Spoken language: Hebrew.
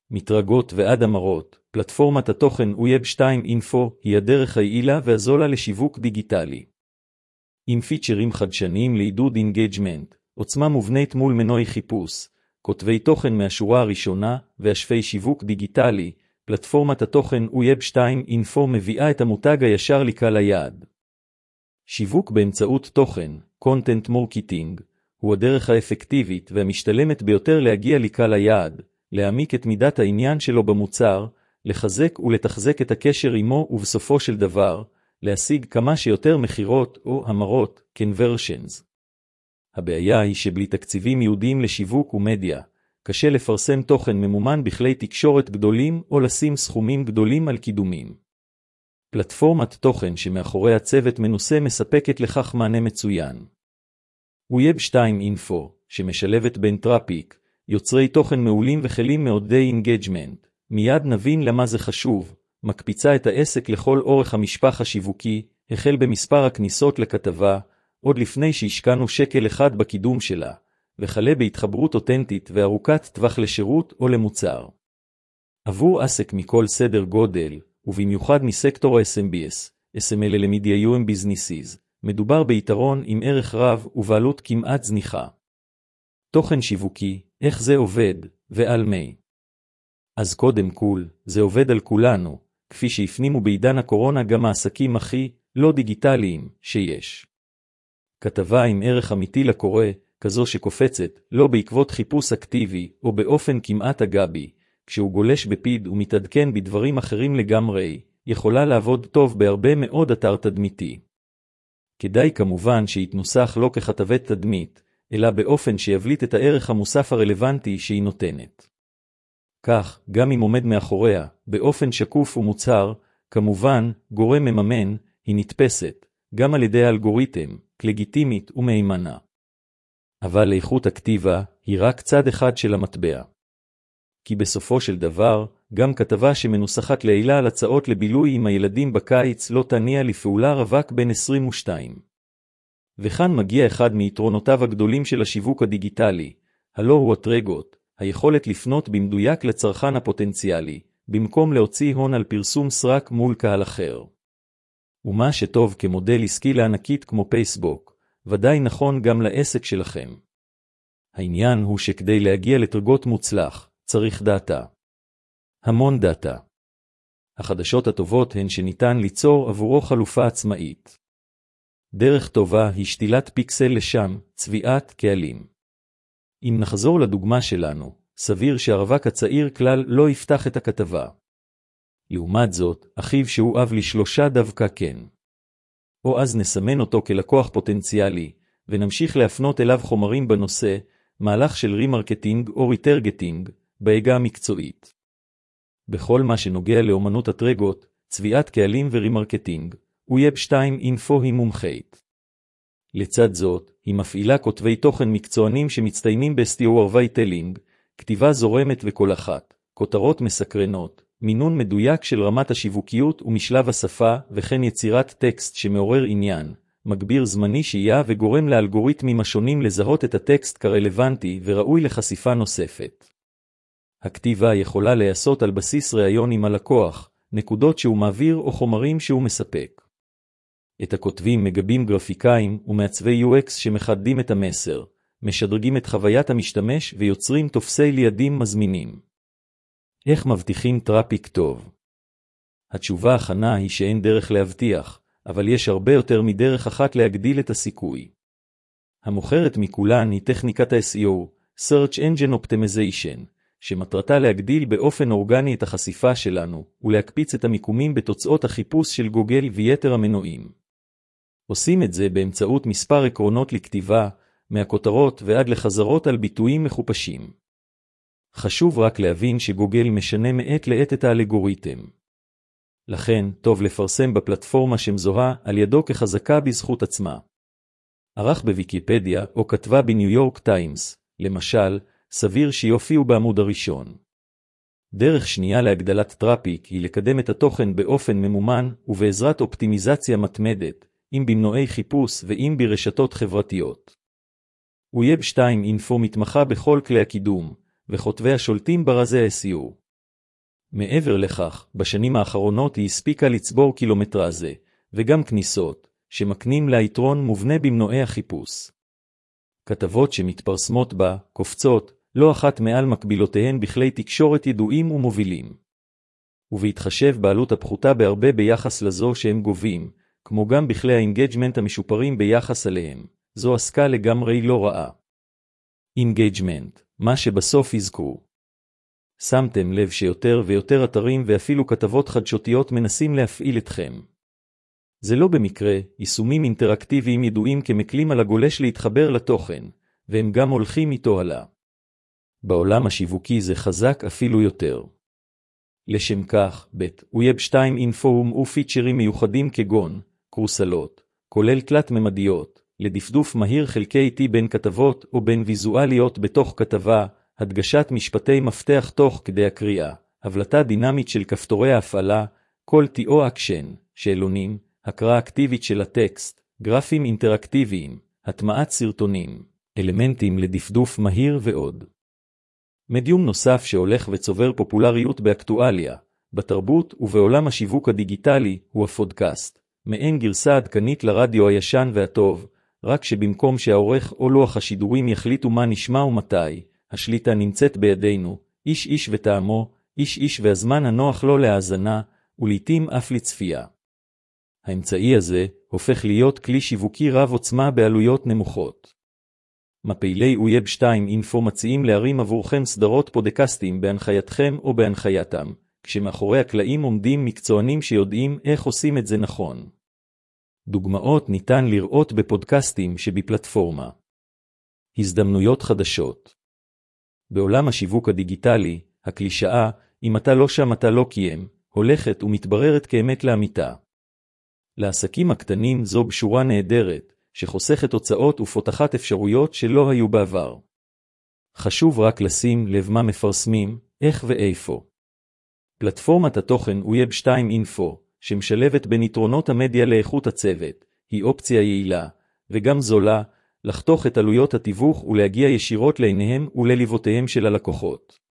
מתרגות ועד המרות, פלטפורמת התוכן Web 2 Info היא הדרך היעילה והזולה לשיווק דיגיטלי. עם פיצ'רים חדשניים לעידוד אינגייג'מנט, עוצמה מובנית מול מנועי חיפוש, כותבי תוכן מהשורה הראשונה והשפי שיווק דיגיטלי, פלטפורמת התוכן Web 2 Info מביאה את המותג הישר לקהל היעד. שיווק באמצעות תוכן, Content Marketing, הוא הדרך האפקטיבית והמשתלמת ביותר להגיע לקהל היעד, להעמיק את מידת העניין שלו במוצר, לחזק ולתחזק את הקשר עמו ובסופו של דבר, להשיג כמה שיותר מחירות או המרות, conversions. הבעיה היא שבלי תקציבים ייעודיים לשיווק ומדיה, קשה לפרסם תוכן ממומן בכלי תקשורת גדולים או לשים סכומים גדולים על קידומים. פלטפורמת תוכן שמאחורי הצוות מנוסה מספקת לכך מענה מצוין. Web 2 Info, שמשלבת בין טראפיק, יוצרי תוכן מעולים וכלים מעודדי אינגייג'מנט, מיד נבין למה זה חשוב, מקפיצה את העסק לכל אורך המשפח השיווקי, החל במספר הכניסות לכתבה, עוד לפני שהשקענו שקל אחד בקידום שלה, וחלה בהתחברות אותנטית וארוכת טווח לשירות או למוצר. עבור עסק מכל סדר גודל, ובמיוחד מסקטור ה-SMBs, SML למדיה UM Businesses, מדובר ביתרון עם ערך רב ובעלות כמעט זניחה. תוכן שיווקי, איך זה עובד, ועל מי. אז קודם כל, זה עובד על כולנו, כפי שהפנימו בעידן הקורונה גם העסקים הכי לא דיגיטליים שיש. כתבה עם ערך אמיתי לקורא, כזו שקופצת, לא בעקבות חיפוש אקטיבי או באופן כמעט אגבי, כשהוא גולש בפיד ומתעדכן בדברים אחרים לגמרי, יכולה לעבוד טוב בהרבה מאוד אתר תדמיתי. כדאי כמובן שיתנוסח לא ככתבת תדמית, אלא באופן שיבליט את הערך המוסף הרלוונטי שהיא נותנת. כך, גם אם עומד מאחוריה, באופן שקוף ומוצהר, כמובן, גורם מממן, היא נתפסת, גם על ידי האלגוריתם, לגיטימית ומהימנה. אבל איכות הכתיבה היא רק צד אחד של המטבע. כי בסופו של דבר, גם כתבה שמנוסחת לעילה על הצעות לבילוי עם הילדים בקיץ לא תניע לפעולה רווק בין 22. וכאן מגיע אחד מיתרונותיו הגדולים של השיווק הדיגיטלי, הלא הוא הטרגות, היכולת לפנות במדויק לצרכן הפוטנציאלי, במקום להוציא הון על פרסום סרק מול קהל אחר. ומה שטוב כמודל עסקי לענקית כמו פייסבוק, ודאי נכון גם לעסק שלכם. העניין הוא שכדי להגיע לטרגות מוצלח, צריך דאטה. המון דאטה. החדשות הטובות הן שניתן ליצור עבורו חלופה עצמאית. דרך טובה היא שתילת פיקסל לשם, צביעת קהלים. אם נחזור לדוגמה שלנו, סביר שהרווק הצעיר כלל לא יפתח את הכתבה. לעומת זאת, אחיו שהוא אב ל3 דווקא כן. או אז נסמן אותו כלקוח פוטנציאלי, ונמשיך להפנות אליו חומרים בנושא, מהלך של רימרקטינג או ריטרגטינג, בעגה המקצועית. בכל מה שנוגע לאומנות הטרגות, צביעת קהלים ורימרקטינג, Web 2 Info היא מומחית. לצד זאת, היא מפעילה כותבי תוכן מקצוענים שמצטיינים ב-storytelling, כתיבה זורמת וכל אחת, כותרות מסקרנות, מינון מדויק של רמת השיווקיות ומשלב השפה, וכן יצירת טקסט שמעורר עניין, מגביר זמני שהייה וגורם לאלגוריתמים השונים לזהות את הטקסט כרלוונטי וראוי לחשיפה נוספת. הכתיבה יכולה להיעשות על בסיס ראיון עם הלקוח, נקודות שהוא מעביר או חומרים שהוא מספק. את הכותבים מגבים גרפיקאים ומעצבי UX שמחדדים את המסר, משדרגים את חוויית המשתמש ויוצרים תופסי לידים מזמינים. איך מבטיחים טראפיק טוב? התשובה הכנה היא שאין דרך להבטיח, אבל יש הרבה יותר מדרך אחת להגדיל את הסיכוי. המוכרת מכולן היא טכניקת ה-SEO, Search Engine Optimization, שמטרתה להגדיל באופן אורגני את החשיפה שלנו, ולהקפיץ את המיקומים בתוצאות החיפוש של גוגל ויתר המנועים. עושים את זה באמצעות מספר עקרונות לכתיבה, מהכותרות ועד לחזרות על ביטויים מחופשים. חשוב רק להבין שגוגל משנה מעת לעת את האלגוריתם. לכן, טוב לפרסם בפלטפורמה שמזוהה על ידו כחזקה בזכות עצמה. ערך בוויקיפדיה או כתבה בניו יורק טיימס, למשל, סביר שיופיעו בעמוד הראשון. דרך שנייה להגדלת טראפיק היא לקדם את התוכן באופן ממומן ובעזרת אופטימיזציה מתמדת, אם במנועי חיפוש ואם ברשתות חברתיות. Web 2 Info מתמחה בכל כלי הקידום, וכותבי השולטים ברזי SEO. מעבר לכך, בשנים האחרונות היא הספיקה לצבור קילומטרזה, וגם כניסות, שמקנים לה יתרון מובנה במנועי החיפוש. כתבות שמתפרסמות בה, קופצות, לא אחת מעל מקבילותיהן בכלי תקשורת ידועים ומובילים. ובהתחשב בעלות הפחותה בהרבה ביחס לזו שהם גובים, כמו גם בכלי האינגייג'מנט המשופרים ביחס אליהם, זו עסקה לגמרי לא רעה. אינגייג'מנט, מה שבסוף יזכו. שמתם לב שיותר ויותר אתרים ואפילו כתבות חדשותיות מנסים להפעיל אתכם. זה לא במקרה, יישומים אינטראקטיביים ידועים כמקלים על הגולש להתחבר לתוכן, והם גם הולכים איתו הלאה. בעולם השיווקי זה חזק אפילו יותר. לשם כך, ווב 2 אינפורום ופיצ'רים מיוחדים כגון, קורסלות, כולל תלת ממדיות, לדפדוף מהיר חלקי T בין כתבות או בין ויזואליות בתוך כתבה, הדגשת משפטי מפתח תוך כדי הקריאה, הבלטה דינמית של כפתורי ההפעלה, קול T או אקשן, שאלונים, הקראה אקטיבית של הטקסט, גרפים אינטראקטיביים, הטמעת סרטונים, אלמנטים לדפדוף מהיר ועוד. מדיום נוסף שהולך וצובר פופולריות באקטואליה, בתרבות ובעולם השיווק הדיגיטלי הוא הפודקאסט, מעין גרסה עדכנית לרדיו הישן והטוב, רק שבמקום שהעורך או לוח השידורים יחליטו מה נשמע ומתי, השליטה נמצאת בידינו, איש איש וטעמו, איש איש והזמן הנוח לו להאזנה, ולעיתים אף לצפייה. האמצעי הזה הופך להיות כלי שיווקי רב עוצמה בעלויות נמוכות. מפעילי ווב 2 אינפו מציעים להרים עבורכם סדרות פודקאסטים בהנחייתכם או בהנחייתם, כשמאחורי הקלעים עומדים מקצוענים שיודעים איך עושים את זה נכון. דוגמאות ניתן לראות בפודקאסטים שבפלטפורמה. הזדמנויות חדשות. בעולם השיווק הדיגיטלי, הקלישאה, אם אתה לא שם אתה לא קיים, הולכת ומתבררת כאמת לאמיתה. לעסקים הקטנים זו בשורה נהדרת, שחוסכת הוצאות ופותחת אפשרויות שלא היו בעבר. חשוב רק לשים לב מה מפרסמים, איך ואיפה. פלטפורמת התוכן ווב 2 אינפו, שמשלבת בין יתרונות המדיה לאיכות הצוות, היא אופציה יעילה, וגם זולה, לחתוך את עלויות התיווך ולהגיע ישירות לעיניהם ולליבותיהם של הלקוחות.